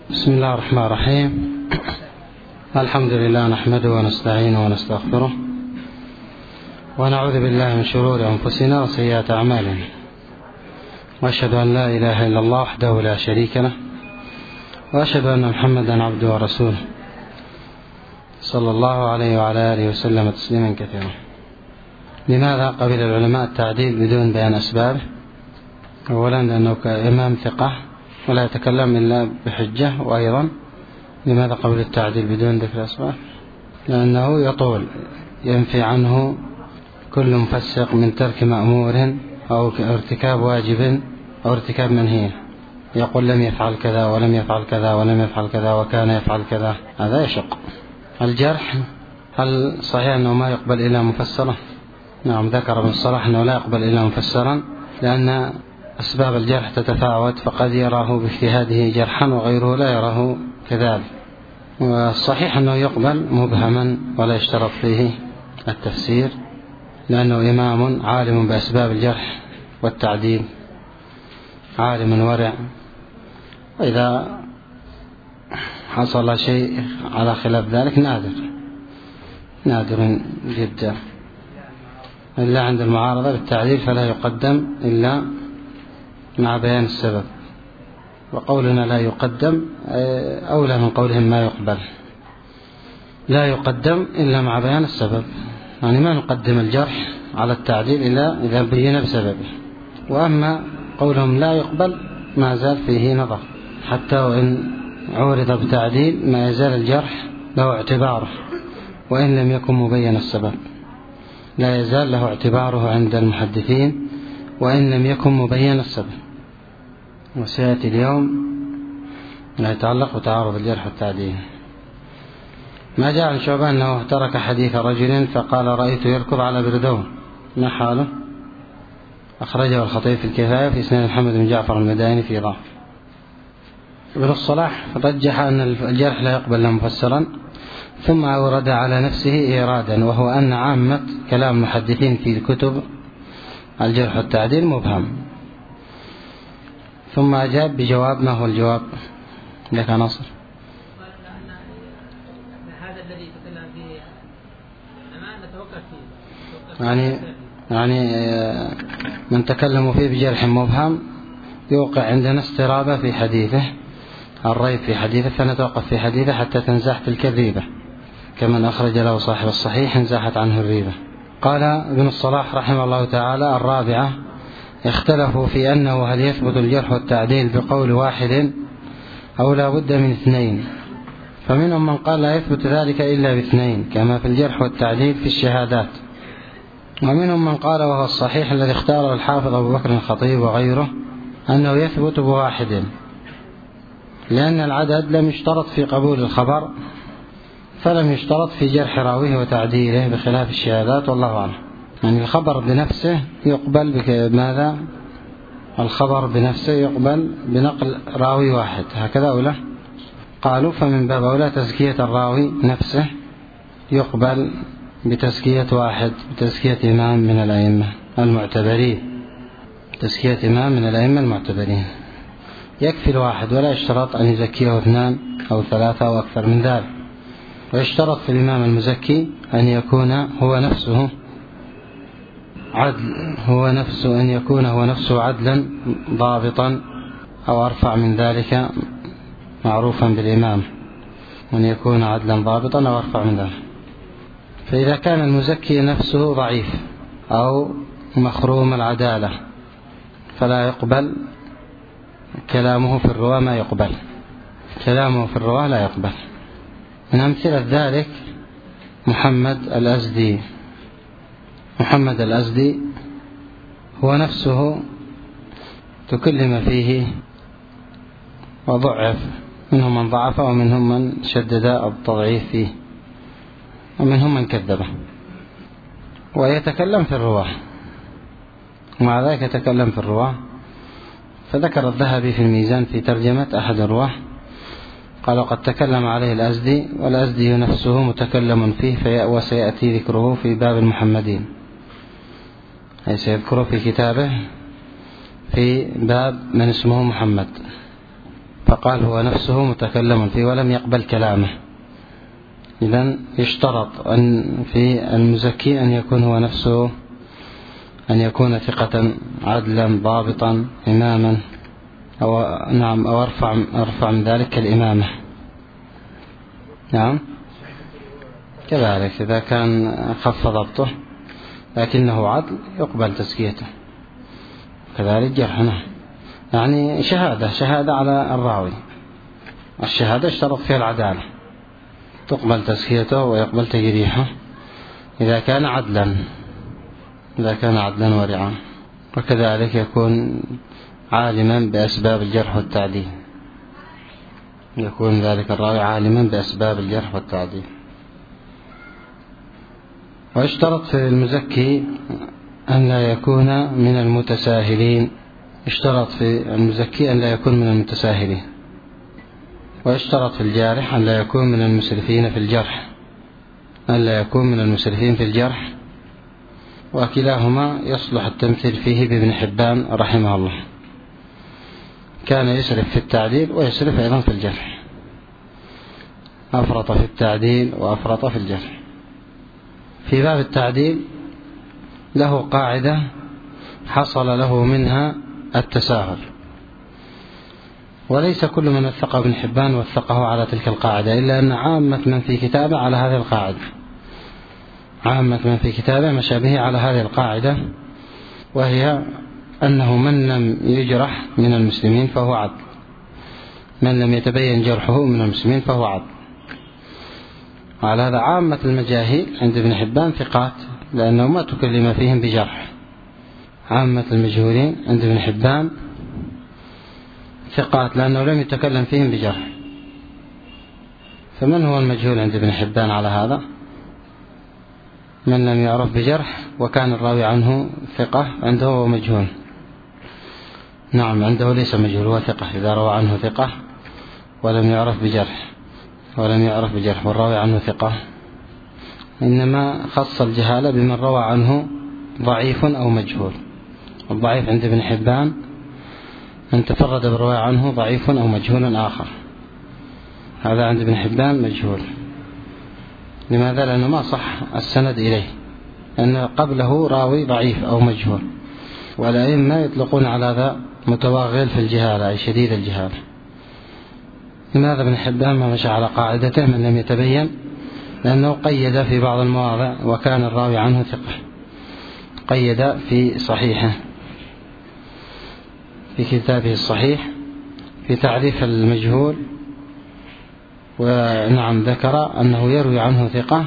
بسم الله الرحمن الرحيم. الحمد لله نحمده ونستعينه ونستغفره ونعوذ بالله من شرور أنفسنا وسيئات أعمالنا، وأشهد أن لا إله إلا الله وحده لا شريك له، وأشهد أن محمدا عبده ورسوله صلى الله عليه وعلى آله وسلم تسليما كثيرا. لماذا قبل العلماء التعديل بدون بيان أسبابه؟ أولا لأنه كإمام ثقة ولا يتكلم إلا بحجة، وأيضا لماذا قبل التعديل بدون ذكر أسباب؟ لأنه يطول، ينفي عنه كل مفسق من ترك مأمور أو ارتكاب واجب أو ارتكاب منهي، يقول لم يفعل كذا ولم يفعل كذا ولم يفعل كذا وكان يفعل كذا، هذا يشق. الجرح هل صحيح أنه ما يقبل إلا مفسرا؟ نعم، ذكر ابن الصلاح أنه لا يقبل إلا مفسرا، لأن أسباب الجرح تتفاوت، فقد يراه باجتهاده جرحا وغيره لا يراه كذلك. والصحيح أنه يقبل مبهما ولا يشترط فيه التفسير، لأنه إمام عالم بأسباب الجرح والتعديل، عالم ورع، وإذا حصل شيء على خلاف ذلك نادر جدا، إلا عند المعارضة بالتعديل فلا يقدم إلا مع بيان السبب. وقولنا لا يقدم أولى من قولهم ما يقبل، لا يقدم إلا مع بيان السبب، يعني ما نقدم الجرح على التعديل إلا إذا بين بسببه. وأما قولهم لا يقبل ما زال فيه نظر، حتى وإن عورض بتعديل ما يزال الجرح له اعتباره، وإن لم يكن مبين السبب لا يزال له اعتباره عند المحدثين وإن لم يكن مبين السبب. وسيأتي اليوم ما يتعلق بتعارض الجرح والتعديل. ما جاء عن شعبان أنه ترك حديث رجل فقال رأيت يركض على بردون، ما حاله؟ أخرجه الخطيب في الكفاية في إسناد محمد بن جعفر المدائني في ضعف. ابن الصلاح رجح أن الجرح لا يقبل إلا مفسرا، ثم أورد على نفسه إيرادا، وهو أن عامة كلام المحدثين في كتب الجرح والتعديل مبهم. ثم أجاب بجواب. ما هو الجواب لك ناصر؟ هذا الذي تكلم فيه ما نتوقف فيه، يعني من تكلموا فيه بجرح مبهم يوقع عندنا استرابة في حديثه، الريب في حديثه، فنتوقف في حديثه حتى تنزاح تلك الريبة، كمن أخرج له صاحب الصحيح انزاحت عنه الريبة. قال ابن الصلاح رحمه الله تعالى: الرابعة، اختلفوا في أنه هل يثبت الجرح والتعديل بقول واحد أو لا بد من اثنين، فمنهم من قال لا يثبت ذلك إلا باثنين كما في الجرح والتعديل في الشهادات، ومنهم من قال وهو الصحيح الذي اختاره الحافظ أبو بكر الخطيب وغيره أنه يثبت بواحد، لأن العدد لم يشترط في قبول الخبر، فلم يشترط في جرح راويه وتعديله بخلاف الشهادات، والله أعلم. يعني الخبر بنفسه يقبل بماذا؟ الخبر بنفسه يقبل بنقل راوي واحد، هكذا أولى قالوا، فمن باب أولى تزكية الراوي نفسه يقبل بتزكية واحد، بتزكية إمام من الأئمة المعتبرين، تزكية إمام من الأئمة المعتبرين، يكفي الواحد ولا يشترط أن يزكيه اثنان أو ثلاثة أو أكثر من ذلك. ويشترط في الإمام المزكي أن يكون هو نفسه عدل، أن يكون هو نفسه عدلا ضابطا، أو أرفع من ذلك معروفا بالإمام، أن يكون عدلا ضابطا أو أرفع من ذلك. فإذا كان المزكي نفسه ضعيف أو مخروم العدالة فلا يقبل كلامه في الرواة، ما يقبل كلامه في الرواة، لا يقبل. من أمثلة ذلك محمد الأزدي هو نفسه تكلم فيه وضعف، منهم من ضعف ومنهم من شدد التضعيف فيه ومنهم من كذبه، ويتكلم في الرواة، ومع ذلك يتكلم في الرواة. فذكر الذهبي في الميزان في ترجمة أحد الرواة قال: قد تكلم عليه الأزدي، والأزدي نفسه متكلم فيه، وسيأتي ذكره في باب المحمدين، أي سيذكره في كتابه في باب من اسمه محمد. فقال هو نفسه متكلم فيه ولم يقبل كلامه. إذن يشترط أن في المزكي أن يكون هو نفسه أن يكون ثقة عدلا ضابطا إماما أو أرفع من ذلك الإمامة. نعم كذلك إذا كان خف ضبطه لكنه عدل يقبل تزكيته. كذلك جرحنا يعني شهادة على الراوي. الشهادة اشترط فيها العدالة، تقبل تزكيته ويقبل تجريحه إذا كان عدلا ورعا. وكذلك يكون عالما بأسباب الجرح والتعديل، يكون ذلك الراوي عالما بأسباب الجرح والتعديل. واشترط في المزكي أن لا يكون من المتساهلين، واشترط في الجارح أن لا يكون من المسرفين في الجرح، وكلاهما يصلح التمثيل فيه بابن حبان رحمه الله، كان يسرف في التعديل ويسرف أيضا في الجرح، أفرط في التعديل وأفرط في الجرح. في باب التعديل له قاعدة حصل له منها التساهل، وليس كل من وثق ابن حبان وثقه على تلك القاعدة، إلا أن عامة من في كتابه على هذه القاعدة، عامة من في كتابه مشابه على هذه القاعدة، وهي أنه من لم يجرح من المسلمين فهو عدل، من لم يتبين جرحه من المسلمين فهو عدل. وعلى هذا عامة المجاهيل عند ابن حبان ثقات، لأنه ما تكلم فيهم بجرح. عامة المجهولين عند ابن حبان ثقات لأنه لم يتكلم فيهم بجرح. فمن هو المجهول عند ابن حبان على هذا؟ من لم يعرف بجرح وكان الراوي عنه ثقة، عنده هو مجهول. نعم عنده ليس مجهول، هو ثقة إذا روى عنه ثقة ولم يعرف بجرح والراوي عنه ثقة. إنما خص الجهالة بمن روى عنه ضعيف أو مجهول. الضعيف عند ابن حبان من تفرد بالرواية عنه ضعيف أو مجهول آخر، هذا عند ابن حبان مجهول. لماذا؟ لأنه ما صح السند إليه، لأن قبله راوي ضعيف أو مجهول، والأئمة يطلقون على هذا متوغل في الجهالة أي شديد الجهالة. لماذا ابن حبان ما مشى على قاعدته من لم يتبين؟ لأنه قيد في بعض المواضع وكان الراوي عنه ثقة، قيد في صحيحه في كتابه الصحيح في تعريف المجهول، ونعم ذكر أنه يروي عنه ثقة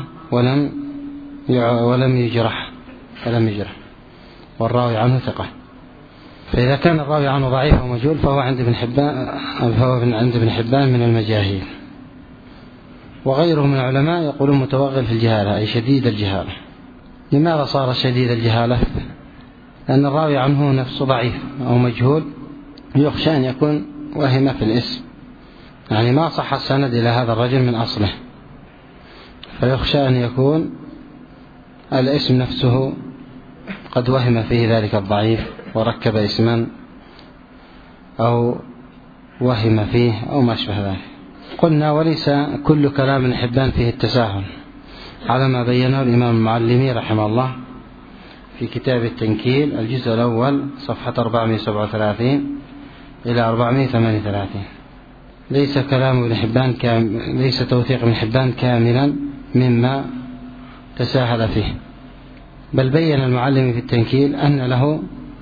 ولم يجرح والراوي عنه ثقة. فإذا كان الراوي عنه ضعيف أو مجهول فهو عند ابن حبان من المجاهيل. وغيره من العلماء يقولون متوغل في الجهالة أي شديد الجهالة. لماذا صار شديد الجهالة؟ لأن الراوي عنه نفسه ضعيف أو مجهول، يخشى أن يكون وهم في الاسم، يعني ما صح السند إلى هذا الرجل من أصله، فيخشى أن يكون الاسم نفسه قد وهم فيه ذلك الضعيف وركب اسما أو وهم فيه أو ما أشبه ذلك. قلنا وليس كل كلام ابن حبان فيه التساهل، على ما بينه الإمام المعلمي رحمه الله في كتاب التنكيل الجزء الأول صفحة 437 إلى 438. ليس كلام ابن حبان ليس توثيق ابن حبان كاملا مما تساهل فيه، بل بين المعلم في التنكيل أن له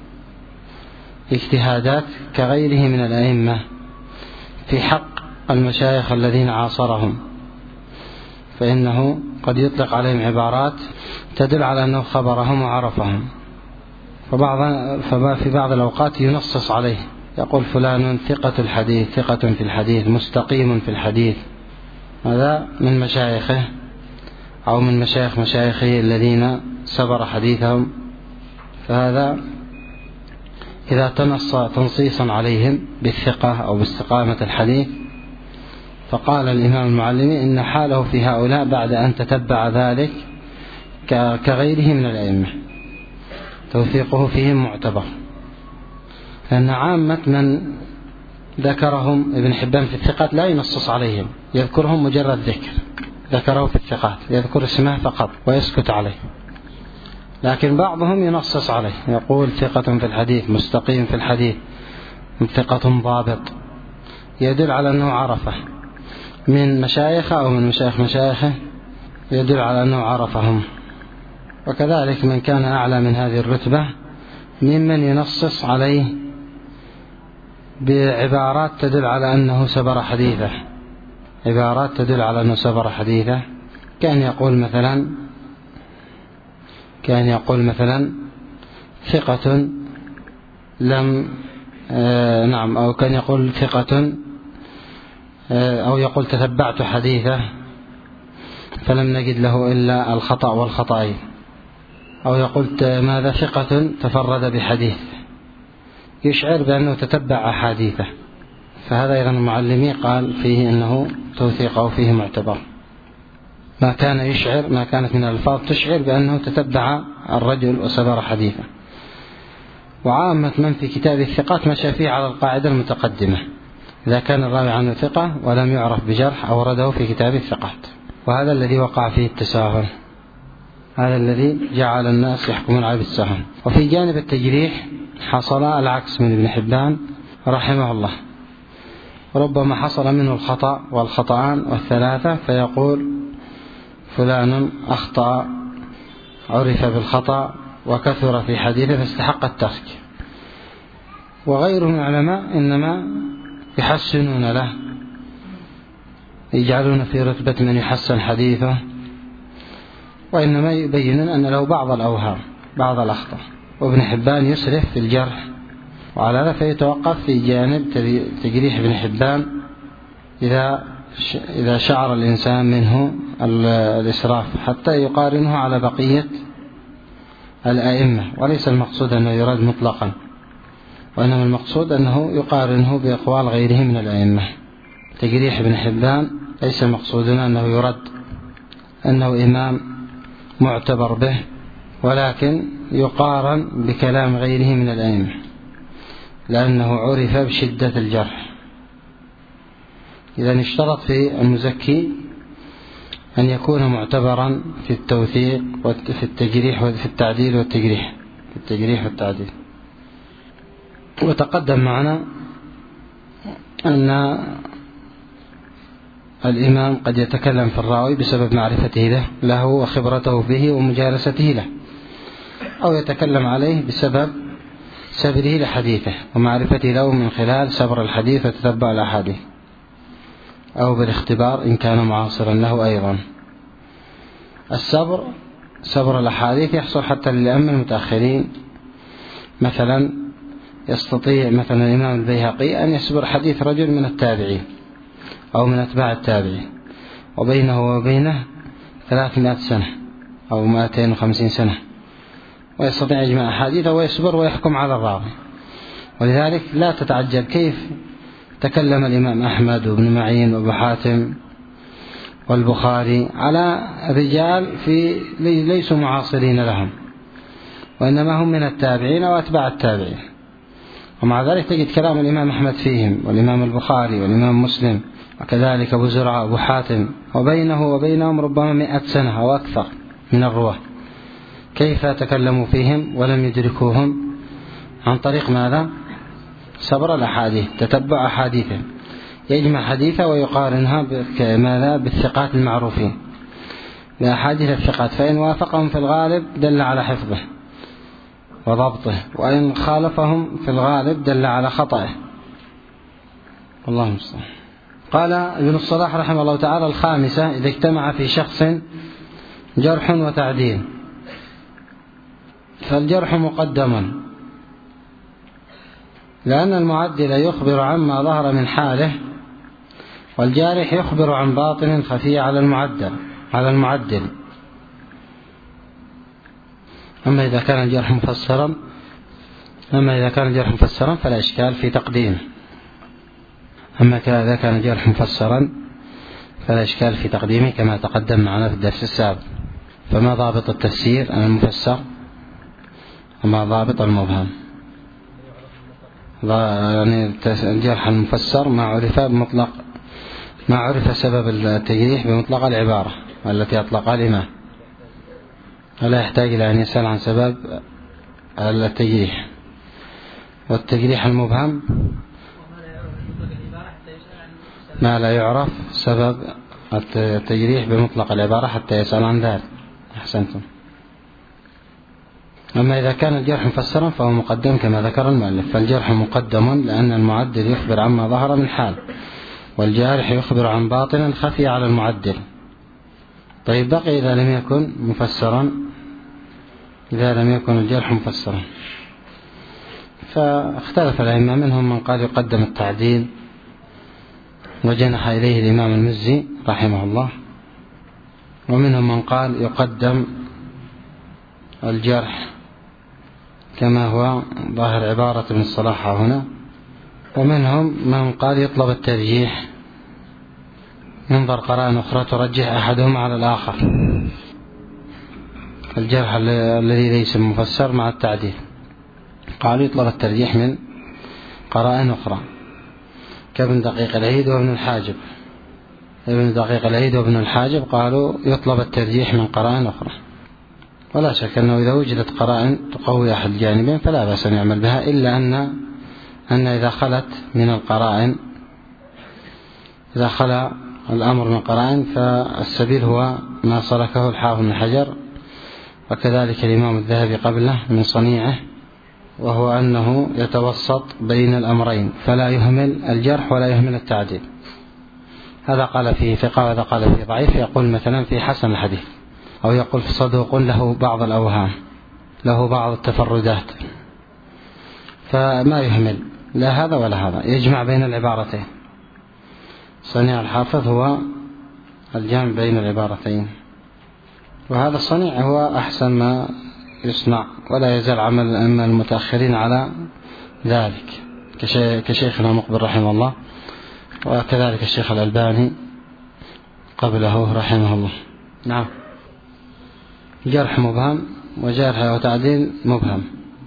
اجتهادات كغيره من الأئمة في حق المشايخ الذين عاصرهم، فإنه قد يطلق عليهم عبارات تدل على أنه خبرهم وعرفهم، ففي بعض الأوقات ينصص عليه، يقول فلان ثقة الحديث، ثقة في الحديث، مستقيم في الحديث. هذا من مشايخه أو من مشايخه الذين سبر حديثهم، فهذا إذا تنص تنصيصا عليهم بالثقة أو باستقامة الحديث، فقال الإمام المعلمي إن حاله في هؤلاء بعد أن تتبع ذلك كغيره من الأئمة، توثيقه فيهم معتبر، لأن عامة من ذكرهم ابن حبان في الثقات لا ينصص عليهم، يذكرهم مجرد ذكر، ذكره في الثقات يذكر اسمه فقط ويسكت عليه. لكن بعضهم ينصص عليه، يقول ثقة في الحديث، مستقيم في الحديث، ثقة ضابط، يدل على أنه عرفه من مشايخه أو من مشايخه، يدل على أنه عرفهم. وكذلك من كان أعلى من هذه الرتبة ممن ينصص عليه بعبارات تدل على أنه سبر حديثه، عبارات تدل على أنه سبر حديثه. كان يقول مثلا ثقة لم أو كان يقول ثقة، أو يقول تتبعت حديثه فلم نجد له إلا الخطأ والخطأين، أو يقول ماذا ثقة تفرد بحديث، يشعر بأنه تتبع أحاديثه. فهذا أيضا المعلمي قال فيه أنه توثيق أو فيه معتبر، ما كانت من الألفاظ تشعر بأنه تتبع الرجل وسبر حديثه. وعامة من في كتاب الثقات مشى فيه على القاعدة المتقدمة، إذا كان الراوي عنه ثقة ولم يعرف بجرح أورده في كتاب الثقات. وهذا الذي وقع فيه التساهل، هذا الذي جعل الناس يحكمون عليه بالسهل. وفي جانب التجريح حصل العكس من ابن حبان رحمه الله، ربما حصل منه الخطأ والخطأان والثلاثة، فيقول فلان أخطأ، عرف بالخطأ وكثر في حديثه فاستحق الترك. وغيره من العلماء إنما يحسنون له، يجعلون في رتبة من يحسن حديثه، وإنما يبينون أن له بعض الأوهام، بعض الأخطاء. وابن حبان يسرف في الجرح، وعلى هذا فيتوقف في جانب تجريح ابن حبان إذا شعر الإنسان منه الإسراف، حتى يقارنه على بقية الأئمة. وليس المقصود أنه يرد مطلقا، وإنما المقصود أنه يقارنه بأقوال غيره من الأئمة. تجريح ابن حبان ليس مقصودنا أنه يرد، أنه إمام معتبر به، ولكن يقارن بكلام غيره من الأئمة، لأنه عرف بشدة الجرح. إذا اشترط في المزكي أن يكون معتبرا في التوثيق وفي التجريح وفي التعديل والتجريح، في التجريح والتعديل. وتقدم معنا أن الإمام قد يتكلم في الراوي بسبب معرفته له وخبرته به ومجالسته له، أو يتكلم عليه بسبب سبره لحديثه ومعرفته له من خلال سبر الحديث وتتبع الأحاديث، أو بالاختبار إن كان معاصرا له أيضا. سبر الأحاديث يحصل حتى للأئمة المتأخرين. مثلا يستطيع مثلا الإمام البيهقي أن يسبر حديث رجل من التابعين أو من أتباع التابعين، وبينه وبينه 300 سنة أو 250 سنة، ويستطيع يجمع أحاديثه ويسبر ويحكم على الراوي. ولذلك لا تتعجب كيف تكلم الإمام أحمد وابن معين وابو حاتم والبخاري على رجال ليسوا معاصرين لهم، وإنما هم من التابعين وأتباع التابعين، ومع ذلك تجد كلام الإمام أحمد فيهم، والإمام البخاري والإمام مسلم وكذلك أبو زرعة وابو حاتم، وبينه وبينهم ربما 100 سنة أو أكثر من الرواة. كيف تكلموا فيهم ولم يدركوهم؟ عن طريق ماذا؟ سبر الأحاديث، تتبع أحاديثهم، يجمع حديثه ويقارنها بالثقات المعروفين بأحاديث الثقات، فإن وافقهم في الغالب دل على حفظه وضبطه، وإن خالفهم في الغالب دل على خطأه. اللهم صل. قال ابن الصلاح رحمه الله تعالى: الخامسة: إذا اجتمع في شخص جرح وتعديل، فالجرح مقدما، لأن المعدل يخبر عما ظهر من حاله، والجارح يخبر عن باطن خفي على المعدل. أما إذا كان الجرح مفسرا فلا إشكال في تقديمه. إذا كان الجرح مفسرا فلا إشكال في تقديمه كما تقدم معنا في الدرس السابق. فما ضابط التفسير المفسر وما ضابط المبهم؟ يعني الجرح المفسر ما عرف سبب التجريح بمطلق العبارة التي أطلقها الإمام، ولا يحتاج إلى أن يسأل عن سبب التجريح. والتجريح المبهم ما لا يعرف سبب التجريح بمطلق العبارة حتى يسأل عن ذلك. أحسنتم. أما إذا كان الجرح مفسرا فهو مقدم كما ذكر المؤلف، فالجرح مقدم لأن المعدل يخبر عما ظهر من حال، والجارح يخبر عن باطن خفي على المعدل. طيب بقي إذا لم يكن مفسرا، إذا لم يكن الجرح مفسرا، فاختلف الأئمة، منهم من قال يقدم التعديل وجنح إليه الإمام المزي رحمه الله، ومنهم من قال يقدم الجرح كما هو ظاهر عبارة ابن الصلاح هنا، ومنهم من قال يطلب الترجيح، ينظر قرائن أخرى ترجح أحدهم على الآخر، الجرح الذي ليس مفسر مع التعديل قالوا يطلب الترجيح من قرائن أخرى كابن دقيق العيد وابن الحاجب. ابن دقيق العيد وابن الحاجب قالوا يطلب الترجيح من قرائن أخرى، ولا شك أنه إذا وجدت قرائن تقوي أحد الجانبين فلا بأس أن يعمل بها، إلا أن إذا خلت من القرائن، إذا خلا الأمر من قرائن فالسبيل هو ما سلكه الحافظ بن حجر وكذلك الإمام الذهبي قبله من صنيعه، وهو أنه يتوسط بين الأمرين، فلا يهمل الجرح ولا يهمل التعديل. هذا قال فيه ثقة وهذا قال فيه ضعيف، يقول مثلا في حسن الحديث، أو يقول في صدوق له بعض الأوهام، له بعض التفردات، فما يهمل لا هذا ولا هذا، يجمع بين العبارتين. صنيع الحافظ هو الجمع بين العبارتين، وهذا الصنيع هو أحسن ما يصنع، ولا يزال عمل الأئمة المتأخرين على ذلك كشيخنا مقبل رحمه الله، وكذلك الشيخ الألباني قبله رحمه الله. نعم. جرح مبهم وجرح وتعديل مبهم.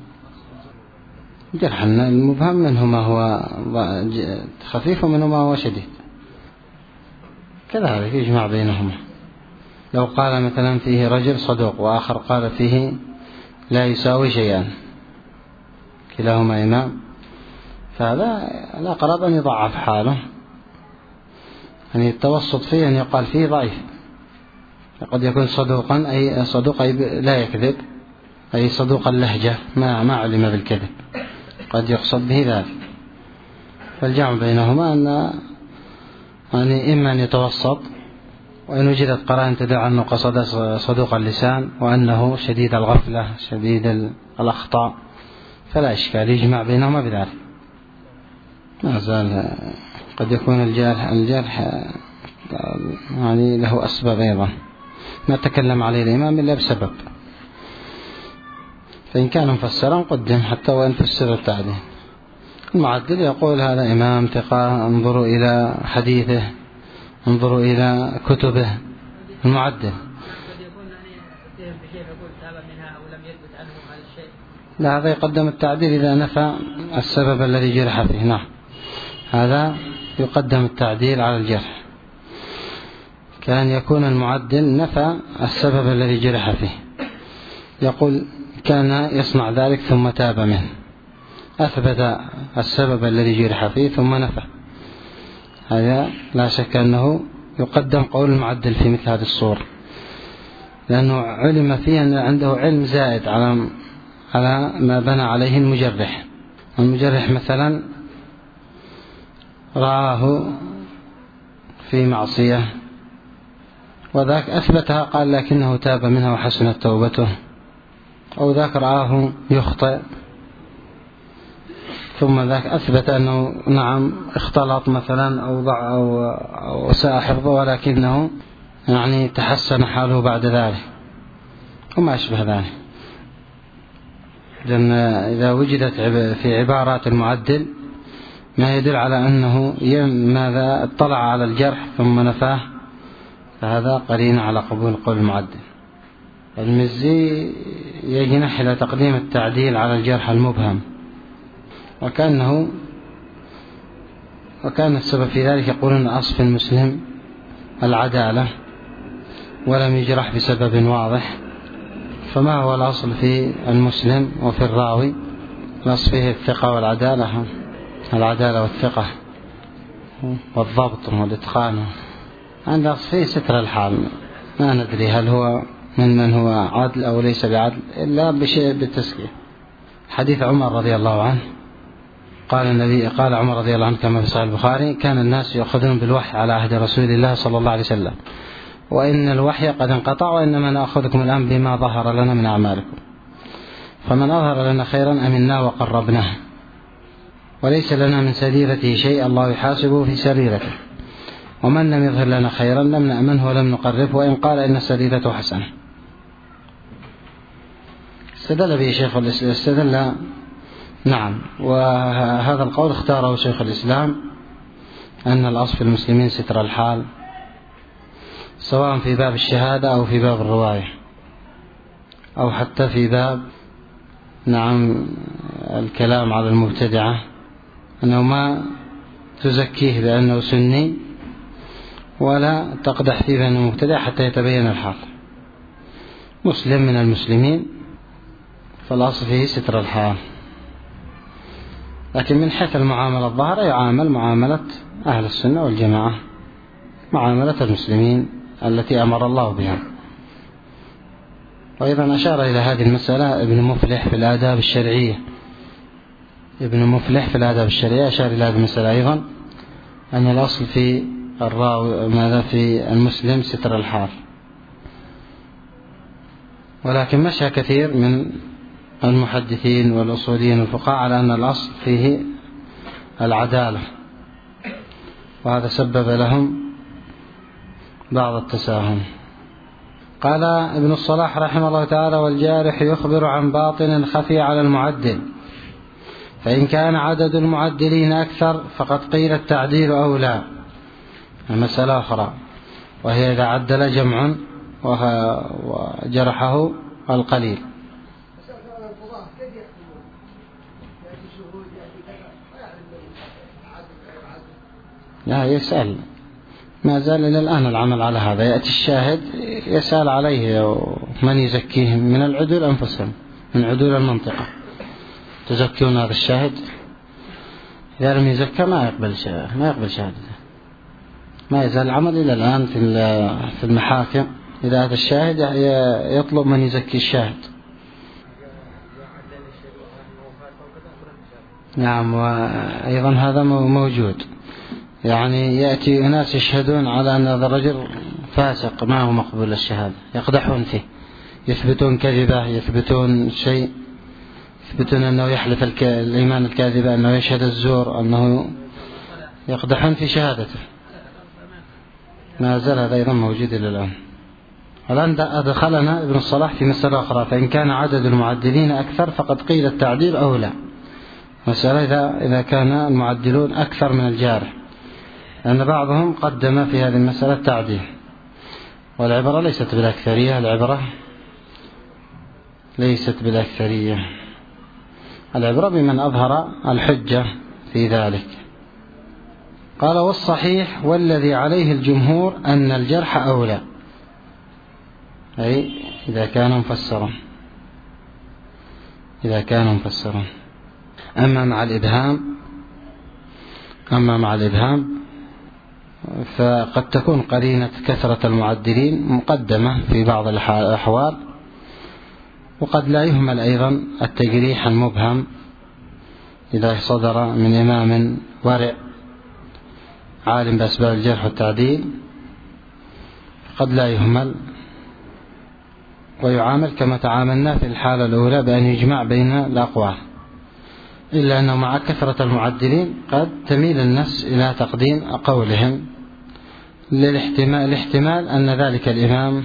جرح المبهم منه ما هو خفيف ومنه ما هو شديد، كذلك يجمع بينهما. لو قال مثلا فيه رجل صدوق وآخر قال فيه لا يساوي شيئا، كلاهما إمام، فهذا لا قرب أن يضعف حاله، يعني التوسط فيه أن يقال فيه ضعيف. قد يكون صدوقا أي صدوق أي لا يكذب، أي صدوق اللهجة ما علم بالكذب، قد يقصد به ذلك. فالجمع بينهما أن يعني إما أن يتوسط، وإن وجدت قرائن تدل أنه قصد صدوق اللسان وأنه شديد الغفلة شديد الأخطاء فلا إشكال، يجمع بينهما بذلك. ما زال قد يكون الجرح يعني له أسباب أيضا ما تكلم عليه الإمام إلا بسبب، فإن كان مفسرا قدم حتى وإن فسر التعديل. المعدل يقول هذا إمام ثقة، انظروا إلى حديثه، انظروا إلى كتبه. المعدل لا، هذا يقدم التعديل إذا نفى السبب الذي جرح فيه. نعم، هذا يقدم التعديل على الجرح، كان يكون المعدل نفى السبب الذي جرح فيه، يقول كان يصنع ذلك ثم تاب منه، أثبت السبب الذي جرح فيه ثم نفى. هذا لا شك أنه يقدم قول المعدل في مثل هذه الصورة، لأنه علم فيه أن عنده علم زائد على ما بنى عليه المجرح. المجرح مثلا رآه في معصية وذاك أثبتها، قال لكنه تاب منها وحسنت توبته، أو ذاك رآه يخطئ ثم ذاك أثبت أنه نعم اختلط مثلا أو ساء حفظه ولكنه يعني تحسن حاله بعد ذلك وما أشبه ذلك. لأن إذا وجدت في عبارات المعدل ما يدل على أنه ماذا اطلع على الجرح ثم نفاه، فهذا قرين على قبول قول المعدل. المزي يجنح إلى تقديم التعديل على الجرح المبهم، وكان السبب في ذلك يقولون أصل المسلم العدالة ولم يجرح بسبب واضح. فما هو الأصل في المسلم وفي الراوي؟ الأصل فيه الثقة والعدالة، العدالة والثقة والضبط والإتقان. عند الأصل فيه ستر الحال، ما ندري هل هو من هو عدل أو ليس بعدل إلا بشيء بالتسكية. حديث عمر رضي الله عنه، قال عمر رضي الله عنه كما في صحيح البخاري: كان الناس يأخذون بالوحي على عهد رسول الله صلى الله عليه وسلم، وإن الوحي قد انقطع، وإنما نأخذكم الآن بما ظهر لنا من أعمالكم، فمن أظهر لنا خيرا أمنا وقربناه، وليس لنا من سريرته شيء الله يحاسبه في سريرته، ومن لم يظهر لنا خيرا لم نأمنه ولم نقربه وإن قال إن سريرته حسنة. استدل به شيخ الإسلام، نعم، وهذا القول اختاره شيخ الإسلام أن الأصل في المسلمين ستر الحال، سواء في باب الشهادة أو في باب الرواية أو حتى في باب الكلام على المبتدعة، أنه ما تزكيه بأنه سني ولا تقدح فيه بأنه مبتدع حتى يتبين الحال. مسلم من المسلمين فالأصل فيه ستر الحال، لكن من حيث المعاملة الظاهرة يعامل معاملة أهل السنة والجماعة، معاملة المسلمين التي أمر الله بها. وأيضا أشار إلى هذه المسألة ابن مفلح في الآداب الشرعية، أشار إلى هذه المسألة أيضا، أن الأصل في الراوي ماذا في المسلم ستر الحال. ولكن مشى كثير من المحدثين والأصوليين والفقهاء على أن الأصل فيه العدالة، وهذا سبب لهم بعض التساهل. قال ابن الصلاح رحمه الله تعالى: والجارح يخبر عن باطن خفي على المعدل، فإن كان عدد المعدلين أكثر فقد قيل التعديل أولى. مسألة أخرى وهي إذا عدل جمع وجرحه القليل. لا يسأل، ما زال إلى الآن العمل على هذا، يأتي الشاهد يسأل عليه من يزكيهم من العدول أنفسهم، من عدول المنطقة، تزكون هذا الشاهد، إذا لم يزكى ما يقبل شهادته. ما يزال العمل إلى الآن في المحاكم، إذا هذا الشاهد يطلب من يزكي الشاهد. نعم، وأيضا هذا موجود، يعني يأتي ناس يشهدون على أن هذا الرجل فاسق ما هو مقبول الشهادة، يقدحون فيه، يثبتون كذبة، يثبتون شيء، يثبتون أنه يحلف الإيمان الكاذبة، أنه يشهد الزور، أنه يقدحون في شهادته. ما زال هذا أيضا موجود إلى الآن. الآن أدخلنا ابن الصلاح في مسألة أخرى: فإن كان عدد المعدلين أكثر فقد قيل التعديل أولى. مسألة إذا كان المعدلون أكثر من الجارح، لأن بعضهم قدم في هذه المسألة التعديل، والعبرة ليست بالأكثرية، العبرة ليست بالأكثرية، العبرة بمن أظهر الحجة في ذلك. قال: والصحيح والذي عليه الجمهور أن الجرح أولى، أي إذا كان مفسرا. أما مع الإبهام فقد تكون قرينة كثرة المعدلين مقدمة في بعض الأحوال، وقد لا يهمل أيضا التجريح المبهم إذا صدر من إمام ورع عالم بأسباب الجرح والتعديل، قد لا يهمل ويعامل كما تعاملنا في الحالة الأولى بأن يجمع بين الأقوال، إلا أنه مع كثرة المعدلين قد تميل النفس إلى تقديم قولهم للاحتمال أن ذلك الإمام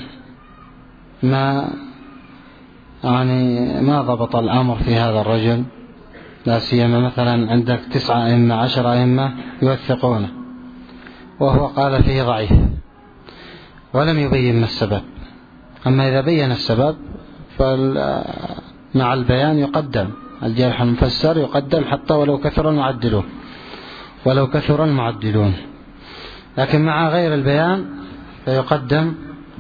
ما ضبط الأمر في هذا الرجل، لا سيما مثلا عندك 9 أئمة 10 أئمة يوثقونه وهو قال فيه ضعيف ولم يبين ما السبب. أما إذا بين السبب فمع البيان يقدم الجرح المفسر يقدم حتى ولو كثر المعدلون، لكن مع غير البيان فيقدم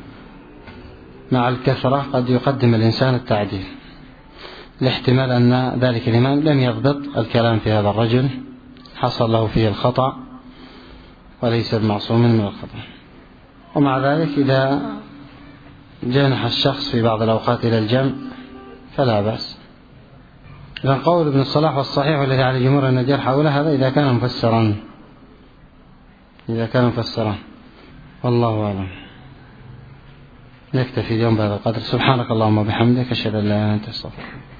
مع الكثرة، قد يقدم الإنسان التعديل لاحتمال أن ذلك الإمام لم يضبط الكلام في هذا الرجل، حصل له فيه الخطأ وليس بمعصوم من الخطأ. ومع ذلك إذا جنح الشخص في بعض الأوقات إلى الجمع فلا بأس. إذن قول ابن الصلاح والصحيح والذي على الجمهور أن الجرح أولى، هذا إذا كان مفسرا والله أعلم. نكتفي اليوم بهذا القدر. سبحانك اللهم وبحمدك، أشهد أن لا إله إلا أنت، أستغفرك.